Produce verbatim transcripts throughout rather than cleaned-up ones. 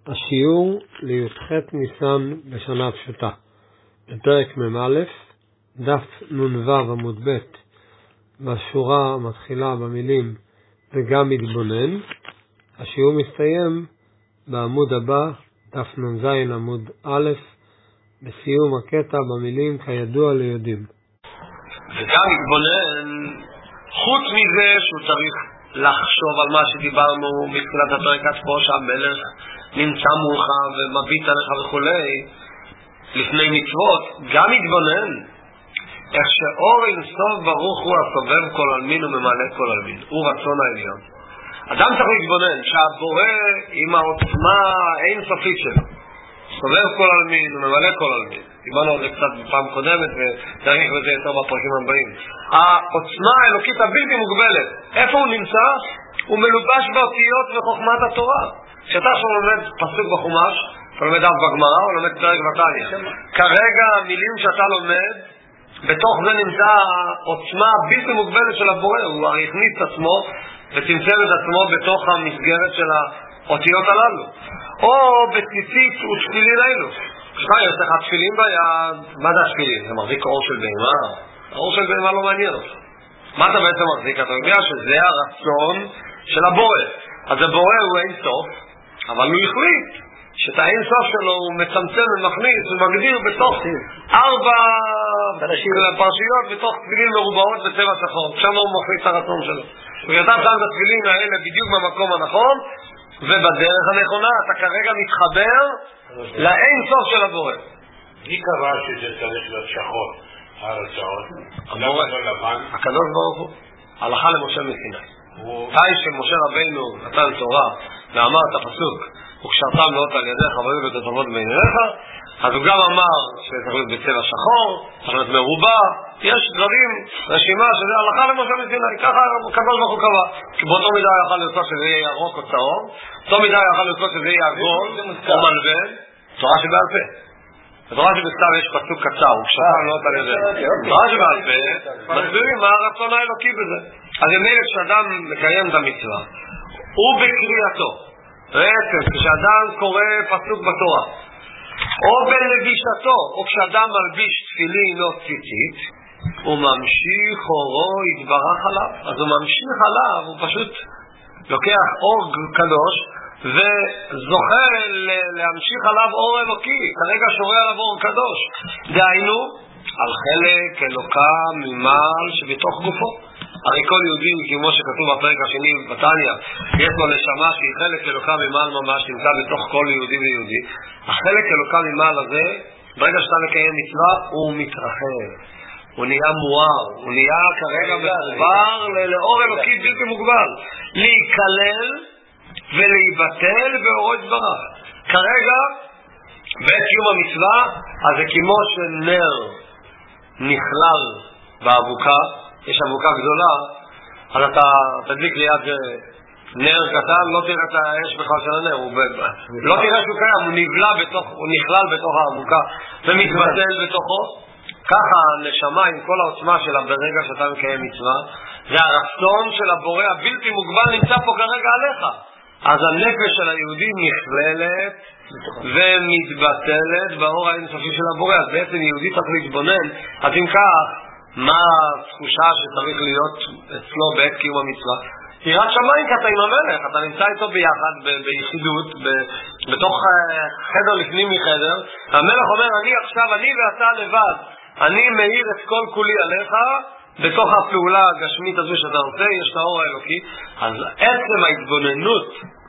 השיעור לי"ח ניסן בשנה פשוטה. בפרק מ"א, דף נ"ו עמוד ב', בשורה המתחילה במילים וגם מתבונן. השיעור מסתיים בעמוד הבא, דף נ"ז עמוד א', בסיום הקטע במילים כידוע ליודעים. וגם מתבונן, חוץ מזה שהוא צריך לחשוב על מה שדיברנו מתחילת הפרק עד פה, שהמלך נמצא מולך ומביט עליך וכולי לפני מצוות, גם מתבונן איך שאור אינסוף ברוך הוא הסובב כל עלמין וממלא כל עלמין, הוא רצון העליון. אדם צריך להתבונן שהבורא עם העוצמה האינסופית שלו סובב כל עלמין וממלא כל עלמין. דיברנו על זה קצת בפעם קודמת ותאריך בזה יותר בפרקים הבאים. העוצמה האלוקית הבלתי מוגבלת, איפה הוא נמצא? הוא מלובש באותיות וחוכמת התורה. כשאתה עכשיו לומד פסוק בחומש, אתה לומד אף בגמרא או לומד פרק בתניא, כרגע המילים שאתה לומד, בתוך זה נמצא העוצמה הבלתי מוגבלת של הבורא. הוא הרי הכניס את עצמו וצמצם את עצמו בתוך המסגרת של האותיות הללו. או בציצית ותפילין אלו. כשאתה יש לך תפילין ביד, מה זה התפילין? זה מחזיק אור של בהמה? האור של בהמה לא מעניין אותך. מה אתה בעצם מחזיק? אתה יודע שזה הרצון של הבורא. אז הבורא הוא אין סוף, אבל הוא החליט שאת האין סוף שלו הוא מצמצם ומכניס ומגדיר בתוך ארבע פרשיות, בתוך תפילין מרובעות בצבע שחור. שם הוא מחליט את הרצון שלו. וכשאתה שם את התפילין האלה בדיוק במקום הנכון ובדרך הנכונה, אתה כרגע מתחבר לאין סוף של הבורא. מי קבע שזה צריך להיות שחור? הרצון? הבורא. הקדוש ברוך הוא. הלכה למשה מסיני. תאי שמשה רבינו נתן תורה ואמר את הפסוק וקשרתם לאות על ידיך והיו ותטובות בעיניך, אז הוא גם אמר שצריך להיות בצבע שחור, צריך להיות מרובע. יש דברים, רשימה שזה הלכה למשה מסיני, ככה הקדוש ברוך הוא קבע. כי באותו מידה יכול לרצות שזה יהיה ירוק או צהוב, באותו מידה יכול לרצות שזה יהיה עגול או מלבן. תורה שבעל פה. בתורה שבכתב יש פסוק קצר, וקשרתם לאות על ידיך. תורה שבעל פה מסבירים מה הרצון האלוקי בזה. אז אם נראה כשאדם מקיים את המצווה, הוא בקריאתו, בעצם כשאדם קורא פסוק בתורה, או בלבישתו, או כשאדם מלביש תפילין או ציצית, הוא ממשיך אורו יתברך עליו. אז הוא ממשיך עליו, הוא פשוט לוקח אור קדוש וזוכה להמשיך עליו אור אלוקי. כרגע שורה עליו אור קדוש, דהיינו על חלק אלוקה ממעל שבתוך גופו. הרי כל יהודי, כמו שכתוב בפרק השני בתניא, יש לו נשמה שהיא חלק אלוקה ממעל ממש, נמצא בתוך כל יהודי ויהודי. החלק אלוקה ממעל הזה, ברגע שאתה מקיים מצווה, הוא מתרחב, הוא נהיה מואר, הוא נהיה כרגע מחובר לאור אלוקי בלתי מוגבל, להיכלל ולהיבטל באורו יתברך. כרגע בעת קיום המצווה, אז זה כמו שנר נכלל באבוקה, יש אבוקה גדולה, אז אתה תדליק ליד נר קטן, לא תראה את האש בכלל של הנר, הוא לא תראה שהוא קיים, הוא נבלע בתוך, הוא נכלל בתוך האבוקה ומתבטל בתוכו. ככה הנשמה עם כל העוצמה שלה ברגע שאתה מקיים מצווה, זה הרצון של הבורא הבלתי מוגבל נמצא פה כרגע עליך. אז הנפש של היהודי נכללת ומתבטלת באור האינסופי של הבורא. אז בעצם יהודי צריך להתבונן. אז אם כך, מה התחושה שצריך להיות אצלו בעת קיום המצווה? יראת שמיים, כי אתה עם המלך, אתה נמצא איתו ביחד, ביחידות, בתוך חדר לפנים מחדר. המלך אומר, אני עכשיו, אני ואתה לבד, אני מאיר את כל כולי עליך, בתוך הפעולה הגשמית הזו שאתה רוצה, יש את האור האלוקי. אז עצם ההתבוננות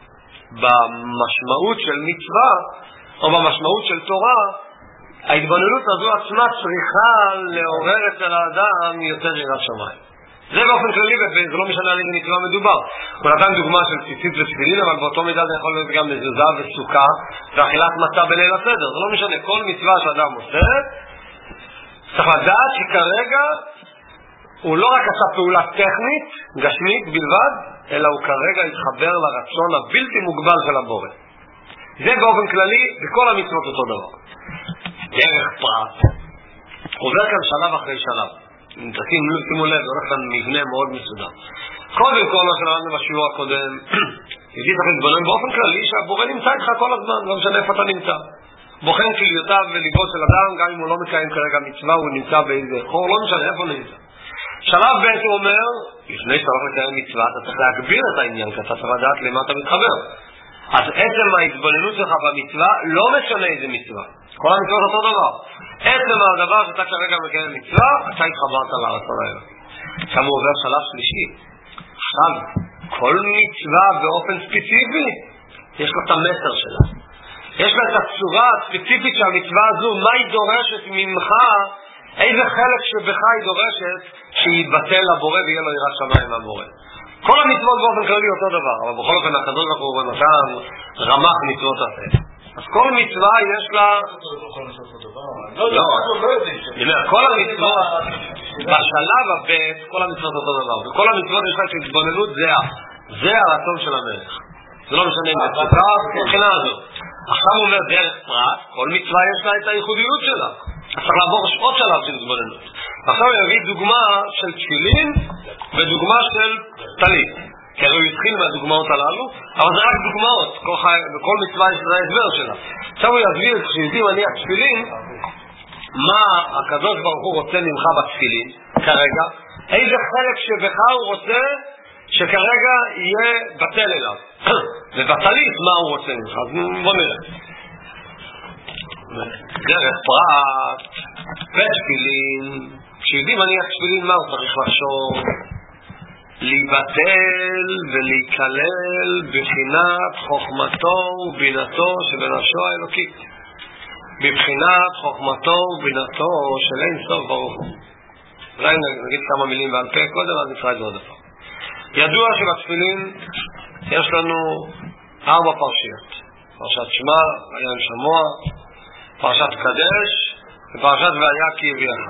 במשמעות של מצווה, או במשמעות של תורה, ההתבוננות הזו עצמה צריכה לעורר אצל האדם יותר יראת שמיים. זה באופן כללי, וזה לא משנה על איזה מצווה מדובר. הוא נתן דוגמה של ציצית ותפילין, אבל באותו מידה זה יכול להיות גם מזוזה וסוכה ואכילת מצה בליל הסדר. זה לא משנה, כל מצווה שאדם עושה, צריך לדעת שכרגע הוא לא רק עשה פעולה טכנית, גשמית בלבד, אלא הוא כרגע התחבר לרצון הבלתי מוגבל של הבורא. זה באופן כללי, בכל המצוות אותו דבר. דרך פרט, עובר כאן שלב אחרי שלב. אם תשימו לב, זה הולך כאן מבנה מאוד מסודר. קודם כל, מה שלמדנו בשיעור הקודם, יהודי צריך להתבונן באופן כללי שהבורא נמצא איתך כל הזמן, לא משנה איפה אתה נמצא. בוחן כליותיו וליבו של אדם, גם אם הוא לא מקיים כרגע מצווה, הוא נמצא באיזה חור, לא משנה איפה נמצא. שלב ב' הוא אומר, לפני שאתה הולך לקיים מצווה, אתה צריך להגביר את העניין, כי אתה צריך לדעת למה אתה מתחבר. אז עצם ההתבוננות שלך במצווה לא משנה איזה מצווה. כל המצוות אותו דבר. עצם הדבר שאתה כרגע מקיים מצווה, אתה התחברת לרצון האלוקי. עכשיו הוא עובר שלב שלישי. עכשיו, כל מצווה באופן ספציפי, יש לה את המסר שלה. יש לה את הצורה הספציפית של המצווה הזו, מה היא דורשת ממך, איזה חלק שבך היא דורשת, שיתבטל לבורא ויהיה לו יראת שמיים מהבורא. כל המצוות באופן כללי אותו דבר, אבל בכל אופן הקדוש ברוך הוא נתן רמ"ח מצוות עשה. אז כל מצווה יש לה... לא, כל המצוות, בשלב הבית, כל המצוות אותו דבר, וכל המצוות יש לה התבוננות זהה. זה הרצון של המלך. זה לא משנה אם זה צוקה, מבחינה הזו. עכשיו הוא אומר דרך פרט, כל מצווה יש לה את הייחודיות שלה. צריך לעבור עוד שלב של התבוננות. עכשיו הוא יביא דוגמה של תפילין ודוגמה של טלית. כי הרי הוא התחיל מהדוגמאות הללו, אבל זה רק דוגמאות, בכל מצווה יש לה הסבר שלה. עכשיו הוא יביא את כשיהודי מניח תפילין, מה הקדוש ברוך הוא רוצה ממך בתפילין כרגע, איזה חלק שבך הוא רוצה שכרגע יהיה בטל אליו. ובטלית מה הוא רוצה ממך, אז בוא נראה. דרך פרט ותפילין, כשיהודי מניח תפילין מה הוא צריך לחשוב? להיבטל ולהיכלל בבחינת חוכמתו ובינתו שבנפשו האלוקית, בבחינת חוכמתו ובינתו של אין סוף ברוך הוא. אולי נגיד כמה מילים בעל פה קודם, אז נקרא את זה עוד פעם. ידוע שבתפילין יש לנו ארבע פרשיות: פרשת שמע, ויען שמוע, פרשת קדש ופרשת והיה כי הביאך.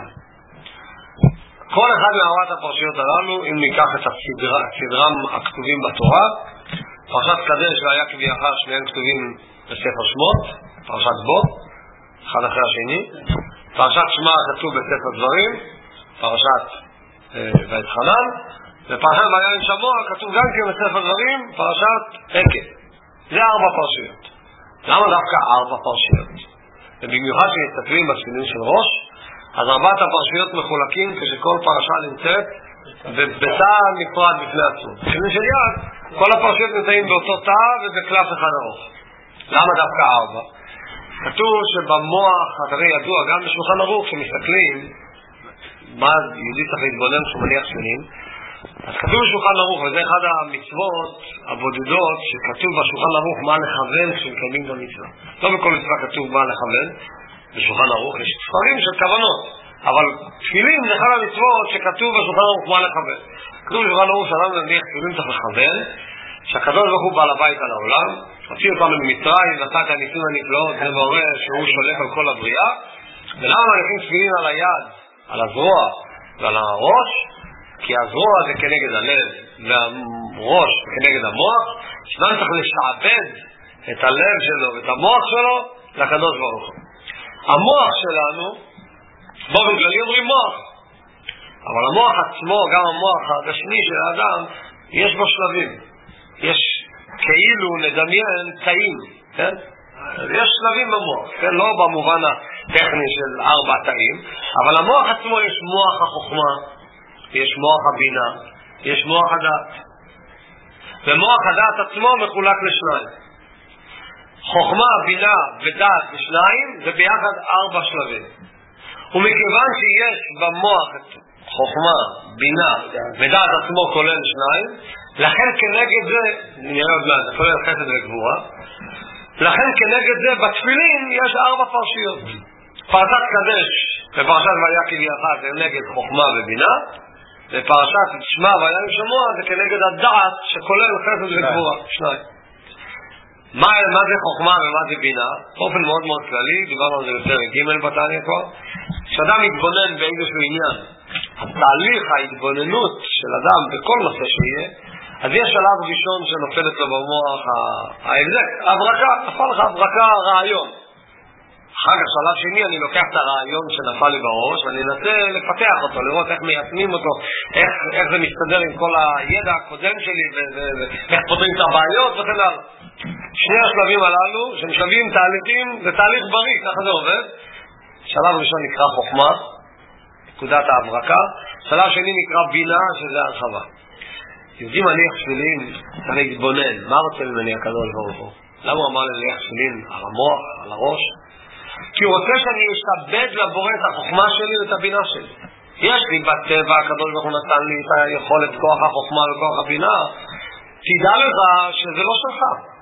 כל אחד מארבעת הפרשיות הללו, אם ניקח את הסדרה, הסדרם הכתובים בתורה, פרשת קדש והיה כי הביאך, שניהם כתובים בספר שמות, פרשת בו, אחד אחרי השני. פרשת שמע כתוב בספר דברים, פרשת אה, ויתחנן, ופרשת ויען שמוע כתוב גם כן בספר דברים, פרשת עקב. זה ארבע פרשיות. למה דווקא ארבע פרשיות? ובמיוחד שמסתכלים בתפילין של ראש, אז ארבעת הפרשיות מחולקים כשכל פרשה נמצאת בתא נפרד בפני עצמו. בתפילין של יד, כל הפרשיות נמצאים באותו תא ובקלף אחד ארוך. למה דווקא ארבע? כתוב שבמוח, הרי ידוע, גם בשולחן ערוך שמסתכלים, מה יהודי צריך להתבונן כשהוא מניח תפילין, אז כתוב בשולחן ערוך, וזה אחד המצוות הבודדות שכתוב בשולחן ערוך מה לכוון כשמקיימים את המצווה. לא בכל מצווה כתוב מה לכוון בשולחן ערוך, יש ספרים של כוונות, אבל תפילין זה אחד המצוות שכתוב בשולחן ערוך מה לכוון. כתוב בשולחן ערוך שאדם מניח תפילין צריך לכוון, שהקדוש ברוך הוא בעל הבית על העולם, הוציא אותנו ממצרים, נתן את הניסים הנפלאות, זה מורה שהוא שולט על כל הבריאה. ולמה מניחים תפילין על היד, על הזרוע ועל הראש? כי הזרוע זה כנגד הלב והראש כנגד המוח, שאדם צריך לשעבד את הלב שלו ואת המוח שלו לקדוש ברוך הוא. המוח שלנו, באופן כללי אומרים מוח, אבל המוח עצמו, גם המוח הגשמי של האדם, יש בו שלבים. יש כאילו נדמיין תאים, כן? יש שלבים במוח, כן? לא במובן הטכני של ארבע תאים, אבל המוח עצמו יש מוח החוכמה, יש מוח הבינה, יש מוח הדעת. ומוח הדעת עצמו מחולק לשניים. חוכמה, בינה ודעת בשניים, זה ביחד ארבע שלבים. ומכיוון שיש במוח את חוכמה, בינה ודעת עצמו כולל שניים, לכן כנגד זה, נראה עוד מעט, זה כולל חסד וגבורה, לכן כנגד זה בתפילין יש ארבע פרשיות. פרשת קדש ופרשת והיה כי הביאך זה נגד חוכמה ובינה, ופרשת שמע ויען שמוע זה כנגד הדעת שכולל חסד וגבורה, שניים. מה, מה זה חוכמה ומה זה בינה? באופן מאוד מאוד כללי, דיברנו על זה יותר ג' בתניא כבר, כשאדם מתבונן באיזשהו עניין, התהליך ההתבוננות של אדם בכל נושא שיהיה, אז יש שלב ראשון שנופלת לו במוח ההבזק, הברקה, נפל לך הברקה רעיון. אחר כך שלב שני אני לוקח את הרעיון שנפל לי בראש ואני אנסה לפתח אותו, לראות איך מיישמים אותו, איך, איך זה מסתדר עם כל הידע הקודם שלי ואיך פותרים את הבעיות וכן הלאה. שני השלבים הללו שהם שלבים תהליכים, זה תהליך בריא, ככה זה עובד. שלב ראשון נקרא חוכמה, נקודת ההברקה, שלב שני נקרא בינה, שזה הרחבה. יהודים מניח תפילין, צריך להתבונן, מה רוצה ממני הקדוש ברוך הוא? למה הוא אמר לי להניח תפילין על המוח, על הראש? כי הוא רוצה שאני אשתבד לבורא את החוכמה שלי ואת הבינה שלי. יש לי בטבע, הקדוש ברוך הוא נתן לי את היכולת, כוח החוכמה וכוח הבינה. תדע לך שזה לא שלך.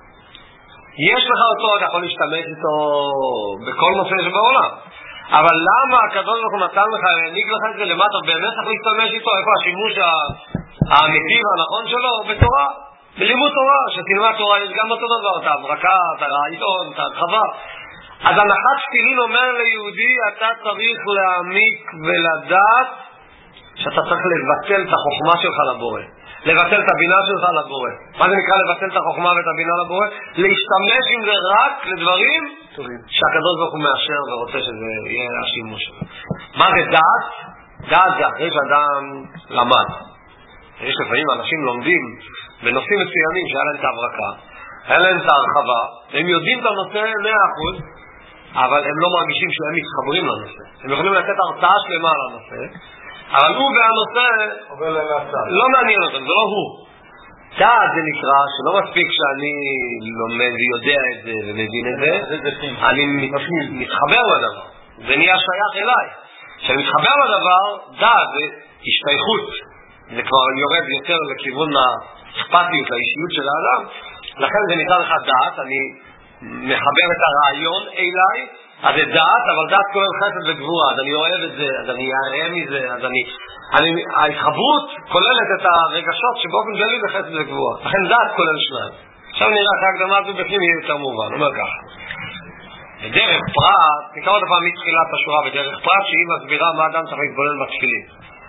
יש לך אותו, אתה יכול להשתמש איתו בכל נושא שבעולם. אבל למה הקדוש ברוך הוא נתן לך, העניק לך את זה, למה אתה באמת צריך להשתמש איתו? איפה השימוש האמיתי והנכון שלו? בתורה. בלימוד תורה, שתלמד תורה יש גם אותו דבר, את ההברקה, את הרעיון, את ההרחבה. אז הנחת תפילין אומר ליהודי, אתה צריך להעמיק ולדעת שאתה צריך לבטל את החוכמה שלך לבורא, לבטל את הבינה שלך לבורא. מה זה נקרא לבטל את החוכמה ואת הבינה לבורא? להשתמש עם זה רק לדברים שהקדוש ברוך הוא מאשר ורוצה שזה יהיה השימוש. מה זה דעת? דעת זה אחרי שאדם למד. יש לפעמים אנשים לומדים בנושאים מסוימים שהיה להם את ההברקה, היה להם את ההרחבה, הם יודעים את הנושא מאה אחוז, אבל הם לא מרגישים שהם מתחברים לנושא. הם יכולים לתת הרצאה שלמה על הנושא, אבל הוא והנושא לא מעניין אותם, זה לא הוא. דעת זה נקרא שלא מספיק שאני לומד ויודע את זה ומבין את זה, אני מתחבר לדבר, זה נהיה שייך אליי. כשאני מתחבר לדבר, דעת זה השתייכות, זה כבר יורד יותר לכיוון האכפתיות, האישיות של האדם, לכן זה ניתן לך דעת, אני מחבר את הרעיון אליי, אז זה דעת, אבל דעת כולל חסד וגבורה, אז אני אוהב את זה, אז אני אראה מזה, אז אני... אני ההתחברות כוללת את הרגשות שבאופן כללי זה חסד וגבורה, לכן דעת כולל שניים. עכשיו נראה שההקדמה הזו בפנים יהיה יותר מובן, אומר ככה. בדרך פרט, נקרא עוד פעם מתחילת השורה בדרך פרט, שהיא מסבירה מה אדם צריך להתבונן בתפילין.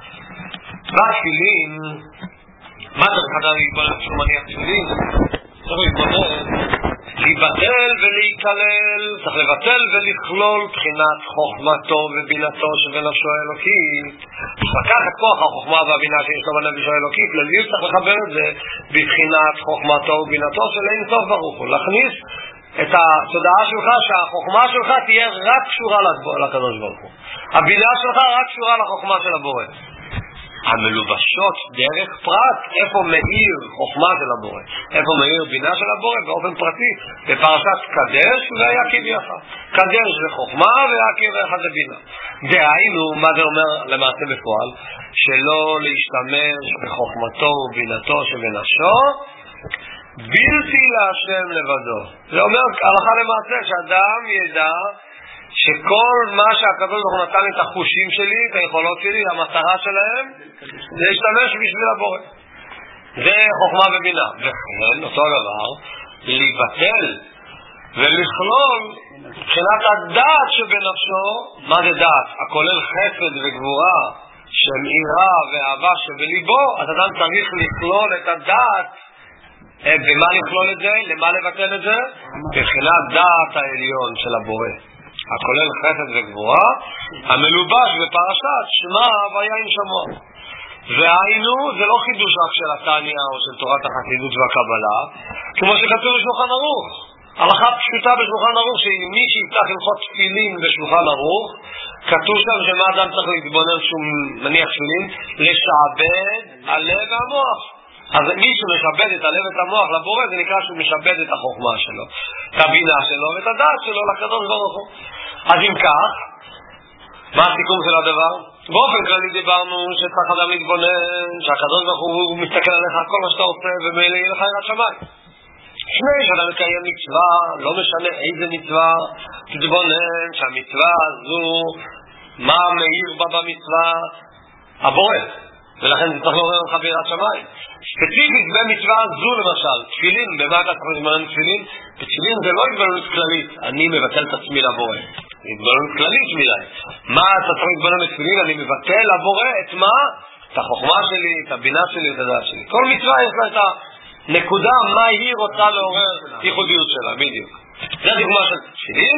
בתפילין, מה צריך אדם להתבונן כשהוא מניח תפילין? צריך להתבונן, להיבטל ולהיכלל, צריך לבטל ולכלול בחינת חוכמתו ובינתו שבנפשו האלוקית. לקח את כוח החוכמה והבינה שיש לו בנפשו האלוקית, לזיו צריך לחבר את זה בבחינת חוכמתו ובינתו של אין סוף ברוך הוא. להכניס את התודעה שלך שהחוכמה שלך תהיה רק קשורה לקדוש ברוך הוא. הבינה שלך רק קשורה לחוכמה של הבורא. המלובשות דרך פרט, איפה מאיר חוכמה של הבורא, איפה מאיר בינה של הבורא באופן פרטי, בפרשת קדש ויקיר יחד. קדש זה חוכמה ויקיר יחד זה בינה. דהיינו, מה זה אומר למעשה בפועל? שלא להשתמש בחוכמתו ובינתו שבנפשו בלתי להשם לבדו. זה אומר הלכה למעשה שאדם ידע שכל מה שהקדוש ברוך הוא נתן לי את החושים שלי, את היכולות שלי, המטרה שלהם, זה להשתמש בשביל הבורא. זה חוכמה ובינה. וכן, אותו דבר, להיבטל ולכלול מבחינת הדעת שבנפשו, מה זה דעת? הכולל חסד וגבורה, שמאירה ואהבה שבליבו, אז אדם צריך לכלול את הדעת. במה לכלול את זה? למה לבטל את זה? מבחינת דעת העליון של הבורא. הכולל חסד וגבורה, המלובש בפרשת שמע הוויה עם שמוע. והיינו, זה לא חידוש רק של התניא או של תורת החסידות והקבלה, כמו שכתוב בשולחן ערוך. הלכה פשוטה בשולחן ערוך, שמי שיפתח הלכות תפילין בשולחן ערוך, כתוב שם שמה אדם צריך להתבונן שהוא מניח תפילין, לשעבד הלב והמוח. אז מי שמשבד את הלב ואת המוח לבורא, זה נקרא שהוא משבד את החוכמה שלו, את הבינה שלו ואת הדעת שלו לקדוש ברוך הוא. אז אם כך, מה הסיכום של הדבר? באופן כללי דיברנו שצריך אדם להתבונן, שהקדוש ברוך הוא מסתכל עליך כל מה שאתה עושה ומילא יהיה לך יראת שמיים. לפני שאתה מקיים מצווה, לא משנה איזה מצווה, תתבונן שהמצווה הזו, מה מאיר בה במצווה? הבורא. ולכן זה צריך לעורר לך ביראת שמיים. ספציפית במצווה זו למשל, תפילין, במה אתה צריך להתבונן תפילין? בתפילין זה לא התבוננות כללית, אני מבטל את עצמי לבורא. התבוננות כללית מדי. מה אתה צריך להתבונן בתפילין? אני מבטל לבורא את מה? את החוכמה שלי, את הבינה שלי, את הדעת שלי. כל מצווה יש לה את הנקודה, מה היא רוצה לעורר ייחודיות שלה, בדיוק. זה הדוגמה של תפילין.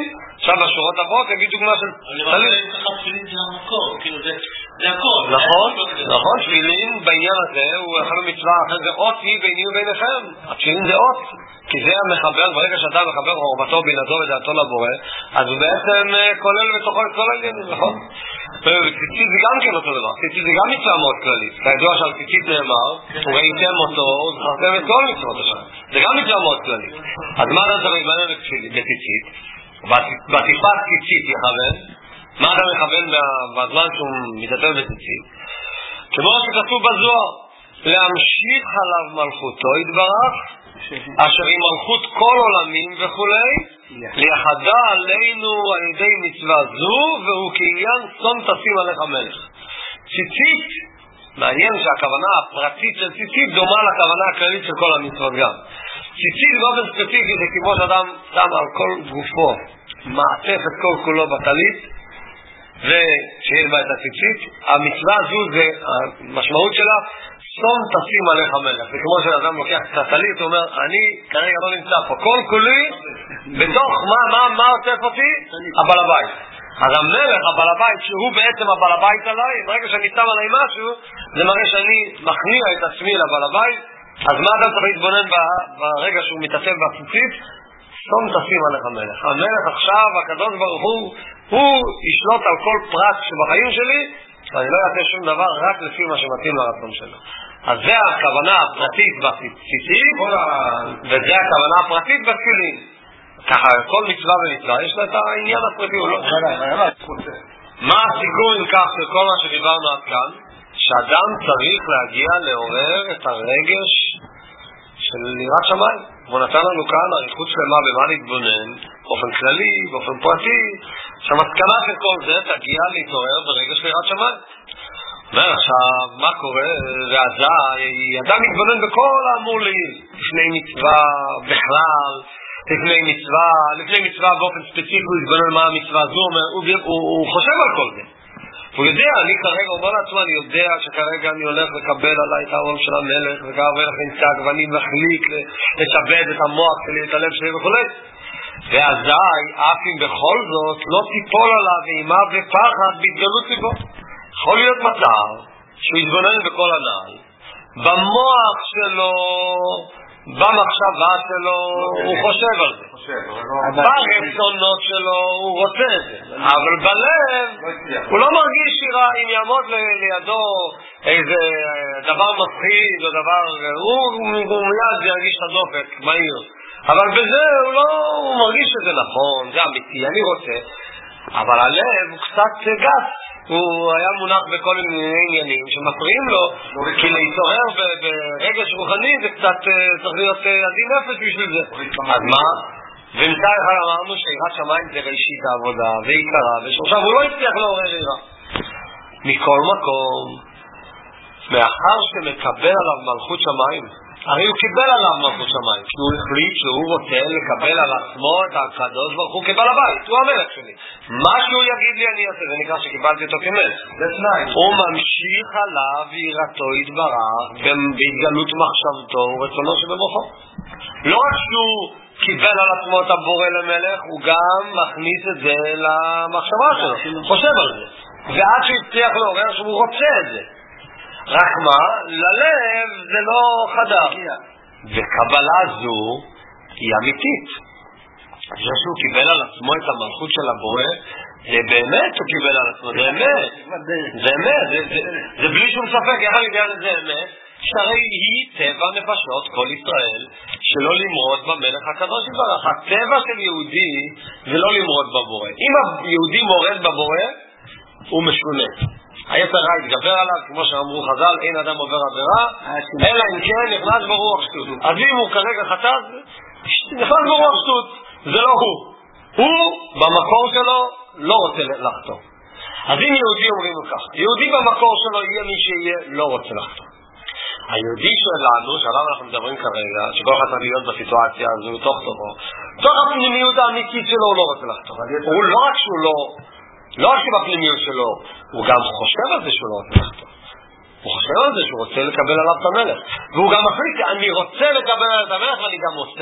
עכשיו בשורות הבאות יגיד דוגמה של תפילין. תפילין זה המקור, כאילו זה הכל. נכון, נכון, תפילין בעניין הזה הוא אחד המצווה, אחרי זה אות היא ביני וביניכם. התפילין זה אות, כי זה המחבר, ברגע שאתה מחבר חורבתו בלעדו ודעתו לבורא, אז הוא בעצם כולל בתוכו את כל העניינים, נכון? וציצית זה גם כן אותו דבר, ציצית זה גם מצווה מאוד כללית. כידוע שעל ציצית נאמר, וראיתם אותו, זכרתם את כל מצוות השם. זה גם מצווה מאוד כללית. אז מה אתה צריך להתבונן בציצית? בטיפת ציצית יכוון, מה אתה מכוון בזמן שהוא מתעטף בציצית? כמו שכתוב בזוהר, להמשיך עליו מלכותו יתברך, אשר היא מלכות כל עולמים וכולי, ליחדה עלינו על ידי מצווה זו, והוא כעניין שום תשים עליך מלך. ציצית, מעניין שהכוונה הפרטית של ציצית דומה לכוונה הכללית של כל המצוות גם. ציצית באופן ספציפי זה כמו שאדם שם על כל גופו, מעטף את כל כולו בטלית, ושיהיה בה את הציצית. המצווה הזו זה, המשמעות שלה, שום תשים עליך מלך. זה כמו שאדם לוקח את הטלית, הוא אומר, אני כרגע לא נמצא פה, כל כולי, בתוך מה, מה, מה עוטף אותי? הבעל הבית. אז המלך, הבעל הבית, שהוא בעצם הבעל הבית עליי, ברגע שאני שם עליי משהו, זה מראה שאני מכניע את עצמי לבעל הבית. אז מה אדם צריך להתבונן ברגע שהוא מתעטף בציצית? שום תשים עליך מלך. המלך עכשיו, הקדוש ברוך הוא, הוא ישלוט על כל פרט שבחיים שלי, ואני לא אעשה שום דבר רק לפי מה שמתאים לרצון שלו. אז זה הכוונה הפרטית בציצית, וזה הכוונה הפרטית בתפילין. ככה, כל מצווה ומצווה יש לה את העניין הפרטי. מה הסיכום עם כך של כל מה שדיברנו עד כאן? שאדם צריך להגיע לעורר את הרגש של יראת שמיים. הוא נתן לנו כאן אריכות שלמה במה להתבונן, באופן כללי, באופן פרטי, שהמסקנה של כל זה תגיע להתעורר ברגש של יראת שמיים. ועכשיו, מה קורה? ואזי, אדם מתבונן בכל האמור לעיל, לפני מצווה בכלל, לפני מצווה, לפני מצווה באופן ספציפי, הוא יתבונן מה המצווה הזו, הוא, הוא, הוא חושב על כל זה. הוא יודע, אני כרגע, הוא אומר לעצמו, אני יודע שכרגע אני הולך לקבל עליי את העול של המלך, וכרגע הולך לנצג, ואני מחליק לשבד את המוח שלי, את הלב שלי וכו'. ואזי, אף אם בכל זאת, לא תיפול עליו אימה ופחד בהתגלות ליבו. יכול להיות מצב שהוא יתבונן בכל הנעל, במוח שלו, במחשבה שלו, הוא חושב על זה. ברצונות שלו, הוא רוצה את זה. אבל בלב, הוא לא מרגיש שירה אם יעמוד לידו איזה דבר מפחיד או דבר, הוא מיד ירגיש את הדופק, מהיר. אבל בזה הוא לא מרגיש שזה נכון, זה אמיתי, אני רוצה. אבל הלב הוא קצת גס. הוא היה מונח בכל מיני עניינים שמפריעים לו, כי להתעורר ברגש רוחני זה קצת צריך להיות עדין נפש בשביל זה. אז מה? ומצא אחד אמרנו שיראת שמיים זה ראשית העבודה ועיקרה, ועכשיו הוא לא הצליח לעורר יראה. מכל מקום, מאחר שמקבל עליו מלכות שמיים, הרי הוא קיבל עליו מלכות שמיים, כי הוא החליט שהוא רוצה לקבל על עצמו את הקדוש ברוך הוא כבעל הבית, הוא המלך שלי. מה שהוא יגיד לי אני אעשה, זה נקרא שקיבלתי אותו כמלך. הוא ממשיך עליו ויראתו יתברך בהתגלות מחשבתו ורצונו שבמוחו. לא רק שהוא קיבל על עצמו את הבורא למלך, הוא גם מכניס את זה למחשבה שלו, חושב על זה. ועד שהצליח לעורר שהוא רוצה את זה. רק מה? ללב זה לא חדר. וקבלה זו היא אמיתית. זה שהוא קיבל על עצמו את המלכות של הבורא, זה באמת הוא קיבל על עצמו, זה אמת. זה אמת, זה בלי שום ספק, איך אני יודע זה אמת? שהרי היא טבע נפשות כל ישראל, שלא למרוד במלך הקדוש יתברך. הטבע של יהודי זה לא למרוד בבורא. אם היהודי מורד בבורא, הוא משונה. היצר רע יתגבר עליו, כמו שאמרו חז"ל, אין אדם עובר עבירה, אלא אם כן נכנס ברוח שטות. אז אם הוא כרגע חטא, נכנס ברוח שטות, זה לא הוא. הוא במקור שלו לא רוצה לחטוא. אז אם יהודי אומרים לו כך, יהודי במקור שלו יהיה מי שיהיה לא רוצה לחטוא. היהודי שלנו, שעליו אנחנו מדברים כרגע, שכל אחד צריך להיות בסיטואציה הזו, תוך תוכו, תוך הפנימיות האמיתית שלו הוא לא רוצה לחטוא. הוא לא רק שהוא לא לא רק שבפנימיות שלו, הוא גם חושב על זה שהוא לא רוצה לחטוא. הוא חושב על זה שהוא רוצה לקבל עליו את המלך. והוא גם מחליט, אני רוצה לקבל עליו את המלך ואני גם עושה.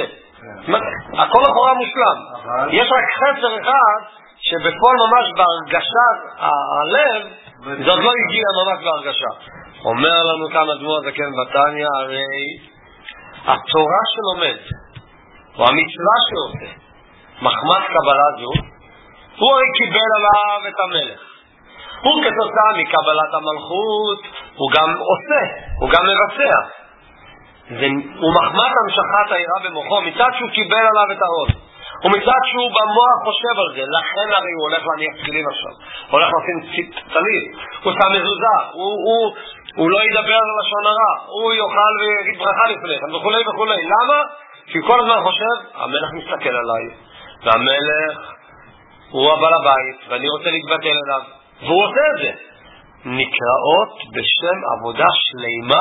הכל לכאורה מושלם. יש רק חסר אחד שבפועל ממש בהרגשת הלב זה עוד לא הגיע ממש בהרגשה. אומר לנו כאן אדמו"ר הזקן בתניא, הרי התורה שלומד או המצווה שעושה מחמת קבלה זו, הוא הרי קיבל עליו את המלך. הוא כתוצאה מקבלת המלכות הוא גם עושה, הוא גם מבצע. זה, הוא מחמת המשכת היראה במוחו מצד שהוא קיבל עליו את העול, ומצד שהוא במוח חושב על זה. לכן הרי הוא הולך להניח תפילין עכשיו, הוא הולך לשים צליל, הוא שם מזוזה, הוא, הוא, הוא לא ידבר על לשון הרע, הוא יאכל ויגיד ברכה לפניכם וכולי וכולי. למה? כי כל הזמן חושב המלך מסתכל עליי, והמלך הוא הבעל הבית ואני רוצה להתבטל אליו, והוא עושה את זה. נקראות בשם עבודה שלימה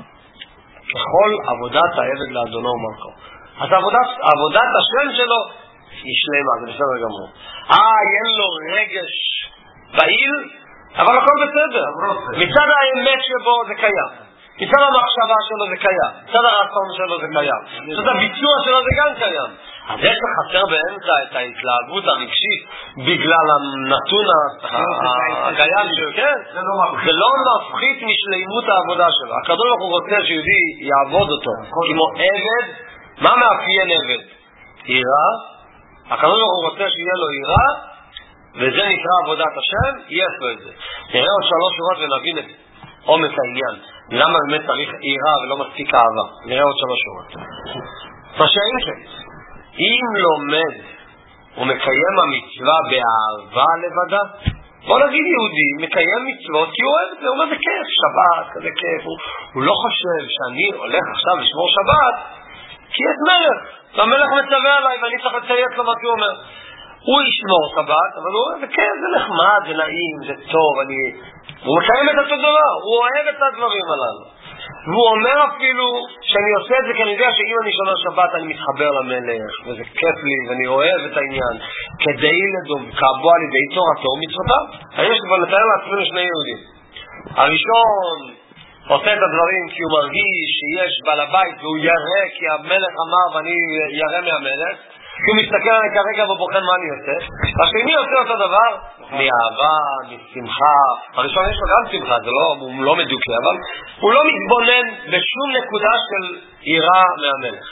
ככל עבודת העבד לאדונו ומלכו. אז עבודת, עבודת השם שלו היא שלמה, זה בסדר גמור. אה, אין לו רגש פעיל, אבל הכל בסדר. מצד האמת שבו זה קיים, מצד המחשבה שלו זה קיים, מצד הרצון שלו זה קיים, מצד הביצוע שלו זה גם קיים. אז יש לחסר באמצע את ההתלהבות הרגשית בגלל הנתון הקיים שלו, כן? זה לא מפחית משלימות העבודה שלו. הקדוש ברוך הוא רוצה שיהודי יעבוד אותו כמו עבד. מה מאפיין עבד? יראה. הקדוש ברוך הוא רוצה שיהיה לו יראה, וזה נקרא עבודת השם. יש לו את זה. נראה עוד שלוש שורות ונבין את עומק העניין, למה באמת צריך יראה ולא מספיק אהבה. נראה עוד שלוש שורות. מה שאין כן, אם לומד ומקיים המצווה באהבה לבדה, בוא נגיד יהודי מקיים מצוות כי הוא אוהב את זה, הוא אומר זה כיף, שבת, כזה כיף, הוא, הוא לא חושב שאני הולך עכשיו לשמור שבת כי יש מלך, והמלך מצווה עליי ואני צריך לציית לו מה שהוא אומר. הוא ישמור שבת, אבל הוא אוהב, זה כיף, זה נחמד, זה נעים, זה טוב, אני... הוא מקיים את אותו דבר, הוא אוהב את הדברים הללו. והוא אומר אפילו שאני עושה את זה כי אני יודע שאם אני שומר שבת אני מתחבר למלך וזה כיף לי ואני אוהב את העניין, כדי לדבקו על ידי תורתו ומצוותיו. יש כבר לתאר לעצמנו שני יהודים. הראשון עושה את הדברים כי הוא מרגיש שיש בעל הבית והוא ירא כי המלך אמר ואני ירא מהמלך, כי הוא מסתכל עליי כרגע ובוחן מה אני עושה. השני עושה אותו דבר מאהבה, משמחה. הראשון יש לו גם שמחה, זה לא, הוא לא מדוכא, אבל הוא לא מתבונן בשום נקודה של יראה מהמלך.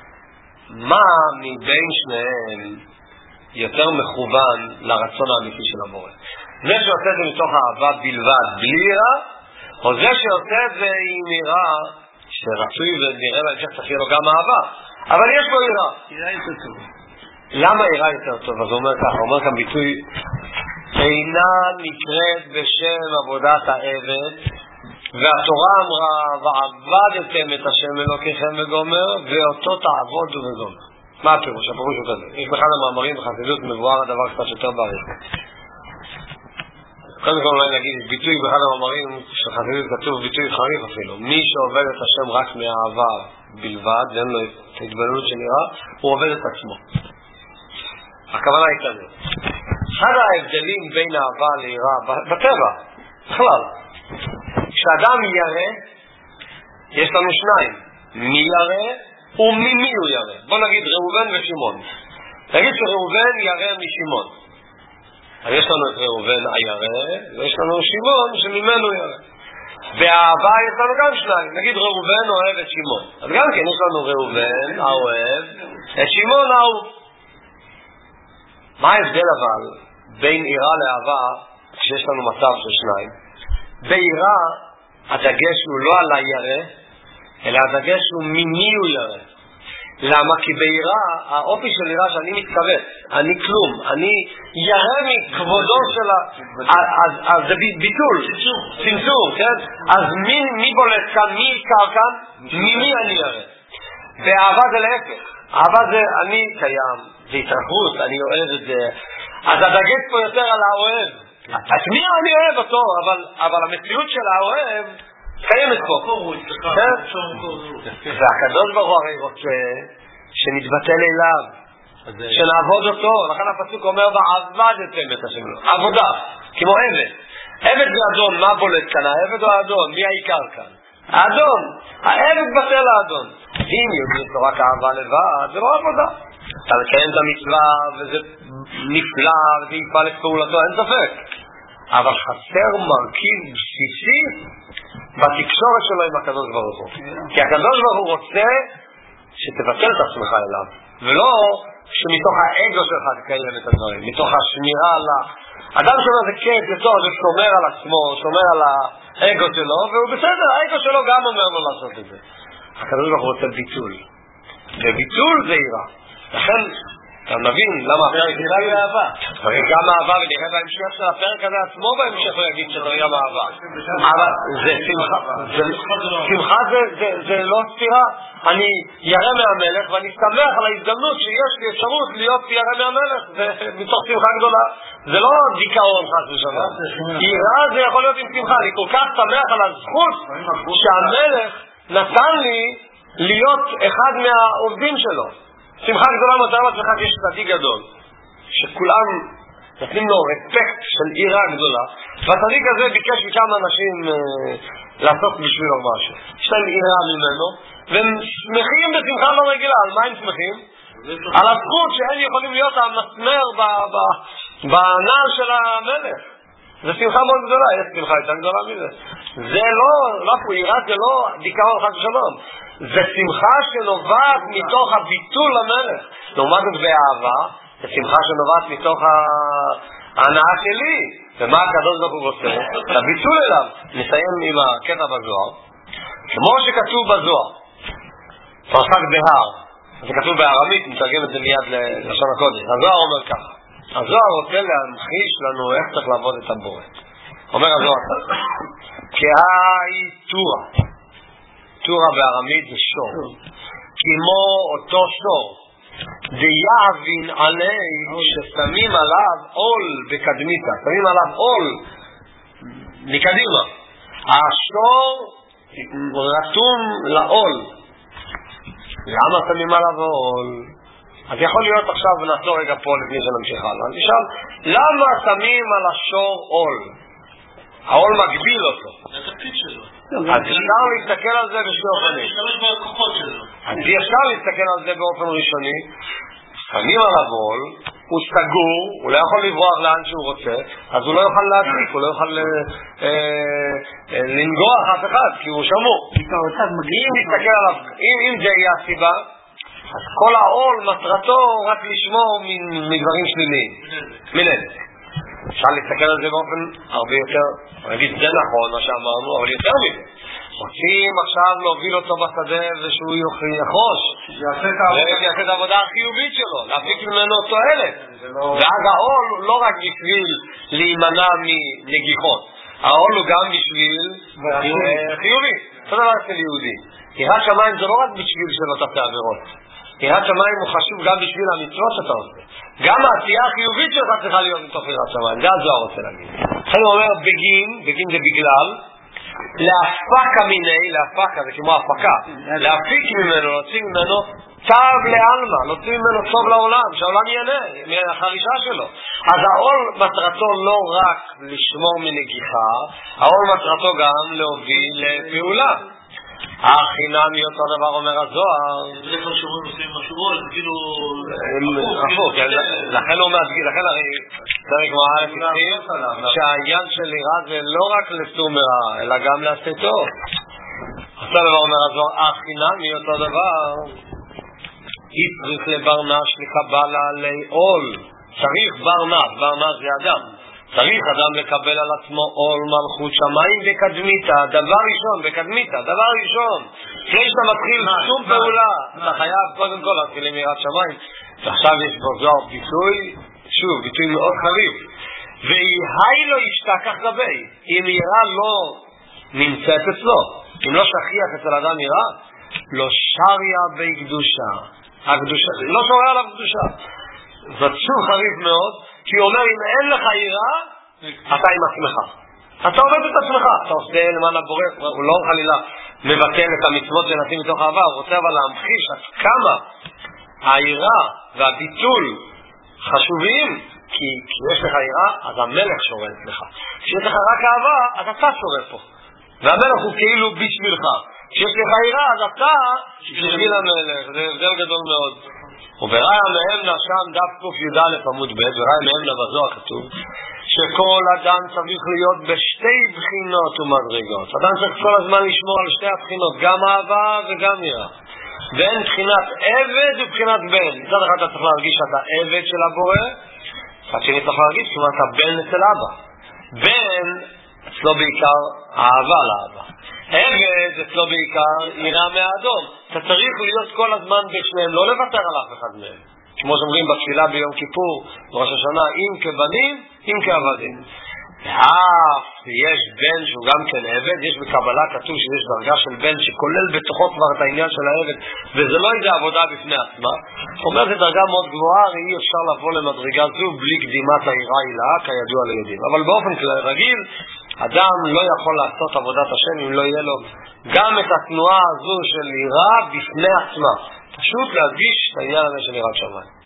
מה מבין שניהם יותר מכוון לרצון האמיתי של המורה? זה שעושה את זה מתוך אהבה בלבד, בלי יראה, או זה שעושה את זה עם יראה שרצוי ונראה להמשך תחיה לו גם אהבה, אבל יש בו יראה. יראה יותר טוב. למה יראה יותר טוב? אז הוא אומר ככה, הוא אומר כאן ביטוי, אינה נקראת בשם עבודת העבד, והתורה אמרה ועבדתם את השם אלוקיכם וגומר, ואותו תעבודו וגומר. מה הפירוש? הפירוש הוא כזה. יש באחד המאמרים בחסידות מבואר הדבר קצת יותר באריכות. קודם כל אולי נגיד, ביטוי באחד המאמרים של חסידות כתוב ביטוי חריף אפילו, מי שעובד את השם רק מאהבה בלבד, ואין לו את ההתבוננות שנראה, הוא עובד את עצמו. הכוונה היא כזה. אחד ההבדלים בין אהבה ליראה בטבע, בכלל, כשאדם ירא, יש לנו שניים, מי ירא וממי הוא ירא. בוא נגיד ראובן ושמעון. נגיד שראובן ירא משמעון. אז יש לנו את ראובן הירא, ויש לנו שמעון שממנו ירא. באהבה יש לנו גם שניים, נגיד ראובן אוהב את שמעון. אז גם כן יש לנו ראובן האוהב את שמעון האהוב. מה ההבדל אבל בין יראה לאהבה כשיש לנו מצב של שניים? ביראה הדגש הוא לא על הירא, אלא הדגש הוא ממי הוא ירא. למה? כי ביראה האופי של יראה שאני מתכווץ, אני כלום, אני ירא מכבודו של ה... אז זה ביטול, צמצום, כן? אז מי, מי בולט כאן, מי יקר כאן, ממי אני ירא. באהבה זה להפך, אהבה זה אני קיים, זה התרחבות, אני אוהב את זה. אז הדגש פה יותר על האוהב. את מי אני אוהב אותו, אבל, אבל המציאות של האוהב קיימת פה. והקדוש ברוך הוא הרי רוצה שנתבטל אליו, שנעבוד אותו. לכן הפסוק אומר ועבדתם את השם. עבודה, כמו עבד. עבד ואדון, מה בולט כאן? העבד או האדון? מי העיקר כאן? האדון. העבד בטל האדון. אם יודעים תורה כאהבה לבד, זה לא עבודה. אתה מקיים את המצווה, וזה נפלא, וזה יפעל את פעולתו, אין ספק. אבל חסר מרכיב בסיסי בתקשורת שלו עם הקדוש ברוך הוא. כי הקדוש ברוך הוא רוצה שתבטל את עצמך אליו, ולא שמתוך האגו שלך תקיים את הדברים, מתוך השמירה על ה... אדם שלו זה כיף, זה טוב, זה שומר על עצמו, שומר על האגו שלו, והוא בסדר, האגו שלו גם אומר לו לעשות את זה. הקדוש ברוך הוא רוצה ביטול, וביטול זה יראה. לכן, אתה מבין למה הפרק נראה לי אהבה. גם אהבה, ונראה בהמשך של הפרק הזה עצמו בהמשך הוא יגיד שזה גם אהבה. אבל זה שמחה, שמחה זה לא סתירה. אני ירא מהמלך ואני שמח על ההזדמנות שיש לי אפשרות להיות ירא מהמלך, זה מתוך שמחה גדולה. זה לא דיכאון חס ושלום. יראה זה יכול להיות עם שמחה. אני כל כך שמח על הזכות שהמלך נתן לי להיות אחד מהעובדים שלו. שמחה גדולה מותר לעצמך שיש צדיק גדול, שכולם נותנים לו רספקט של עירה גדולה, והצדיק הזה ביקש מכמה אנשים אה, לעשות בשבילו משהו. יש להם עירה ממנו, והם שמחים בשמחה לא רגילה. על מה הם שמחים? על הזכות שהם יכולים להיות המסמר בנעל של המלך. זה שמחה מאוד גדולה, יש שמחה יותר גדולה מזה. זה לא, לא פה, עירה זה לא דיכאון חס ושלום. זה שמחה שנובעת מתוך הביטול למלך. לעומת זאת באהבה, זה שמחה שנובעת מתוך ההנאה שלי. ומה הקדוש ברוך הוא רוצה? הביטול אליו. נסיים עם הקטע בזוהר. כמו שכתוב בזוהר, פרשת בהר, זה כתוב בארמית, נתרגם את זה מיד ללשון הקודש. הזוהר אומר ככה. הזוהר רוצה להמחיש לנו איך צריך לעבוד את הבורא. אומר הזוהר, כהי תורה. תורה בארמית זה שור. כמו אותו שור. דיאבין עלי ששמים עליו עול בקדמיתה. שמים עליו עול מקדימה. השור רתום לעול. למה שמים עליו עול? אז יכול להיות עכשיו, ונעצור רגע פה לפני שנמשיך הלאה. נשאל, למה שמים על השור עול? העול מגביל אותו. זה התפקיד שלו. אז אפשר להסתכל על זה בשני אופנים. אז אפשר להסתכל על זה באופן ראשוני. שמים עליו עול, הוא סגור, הוא לא יכול לברוח לאן שהוא רוצה, אז הוא לא יוכל להדליק, הוא לא יוכל לנגוח אף אחד, כי הוא שמור. אם נסתכל עליו, אם זה יהיה הסיבה, אז כל העול מטרתו רק לשמור מדברים שליליים. מנזק. אפשר להסתכל על זה באופן הרבה יותר, נגיד זה נכון מה שאמרנו, אבל יותר מזה. רוצים עכשיו להוביל אותו בשדה ושהוא יחרוש. יעשה את העבודה החיובית שלו, להפיק ממנו תועלת. ואז העול לא רק בשביל להימנע מנגיחות. העול הוא גם בשביל חיובי. זה דבר של יהודי. יראת שמיים זה לא רק בשביל שלא תעשה עבירות. יראת שמיים הוא חשוב גם בשביל המצוות שאתה עושה. גם העשייה החיובית שלך צריכה להיות מתוך יראת שמיים. זה הזוהר רוצה להגיד. לכן הוא אומר בגין, בגין זה בגלל, להפקה מיני, להפקה זה כמו הפקה, להפיק ממנו, להוציא ממנו טוב לעלמא, להוציא ממנו טוב לעולם, שהעולם ייהנה מהחרישה שלו. אז העול מטרתו לא רק לשמור מנגיחה, העול מטרתו גם להוביל לפעולה. החינם אותו דבר אומר הזוהר. זה כבר שאומרים עושים משהו רול, זה כאילו... הפוך, לכן הוא מדגיש, לכן הרי צריך כמו א' יחיר, שהעניין של יראה זה לא רק לסור מרע, אלא גם לעשה טוב. אותו דבר אומר הזוהר, החינם אותו דבר, היא צריך לברנש לקבלה לעול. צריך ברנש, ברנש זה אדם. צריך אדם לקבל על עצמו עול מלכות שמיים בקדמיתה, דבר ראשון, בקדמיתה, דבר ראשון. לפני שאתה מתחיל שום פעולה, אתה חייב קודם כל להתחיל עם יראת שמיים. ועכשיו יש בו זוהר ביטוי, שוב, ביטוי מאוד חריף. והי לא ישתכח גבי, אם יראה לא נמצאת אצלו, אם לא שכיח אצל אדם יראה, לא שריה בקדושה. הקדושה, לא שוריה עליו קדושה. זאת שוב חריף מאוד, כי הוא אומר, אם אין לך יראה, אתה עם עצמך. אתה עובד את עצמך. אתה עושה למען הבורא, הוא לא חלילה מבטל את המצוות שנעשים מתוך אהבה, הוא רוצה אבל להמחיש עד כמה היראה והביטול חשובים, כי כשיש לך יראה, אז המלך שורה אצלך. כשיש לך רק אהבה, אז אתה שורה פה. והמלך הוא כאילו בשבילך. כשיש לך יראה, אז אתה תרגיל המלך, זה הבדל גדול מאוד. וברעי המאמנה שם דף קוף י"א עמוד ב', ברעי המאמנה בזוהר כתוב שכל אדם צריך להיות בשתי בחינות ומדרגות. אדם צריך כל הזמן לשמור על שתי הבחינות, גם אהבה וגם יראה. ואין בחינת עבד ובחינת בן. מצד אחד אתה צריך להרגיש שאתה עבד של הבורא, מצד שני צריך להרגיש כמו אתה בן אצל אבא. בן אצלו בעיקר אהבה לאבא. עבד אצלו בעיקר יראה מהאדום. אתה צריך להיות כל הזמן בשניהם, לא לוותר על אף אחד מהם. כמו שאומרים בתפילה ביום כיפור, בראש השנה, אם כבנים, אם כעבדים. ואף יש בן שהוא גם כן עבד, יש בקבלה כתוב שיש דרגה של בן שכולל בתוכו כבר את העניין של העבד, וזה לא איזה עבודה בפני עצמה. אומר, זו דרגה מאוד גבוהה, אי אפשר לבוא למדרגה זו בלי קדימת היראה הילאה, כידוע ליהודים. אבל באופן רגיל, אדם לא יכול לעשות עבודת השם אם לא יהיה לו גם את התנועה הזו של יראה בפני עצמה. פשוט להדגיש את העניין הזה של יראת שמיים.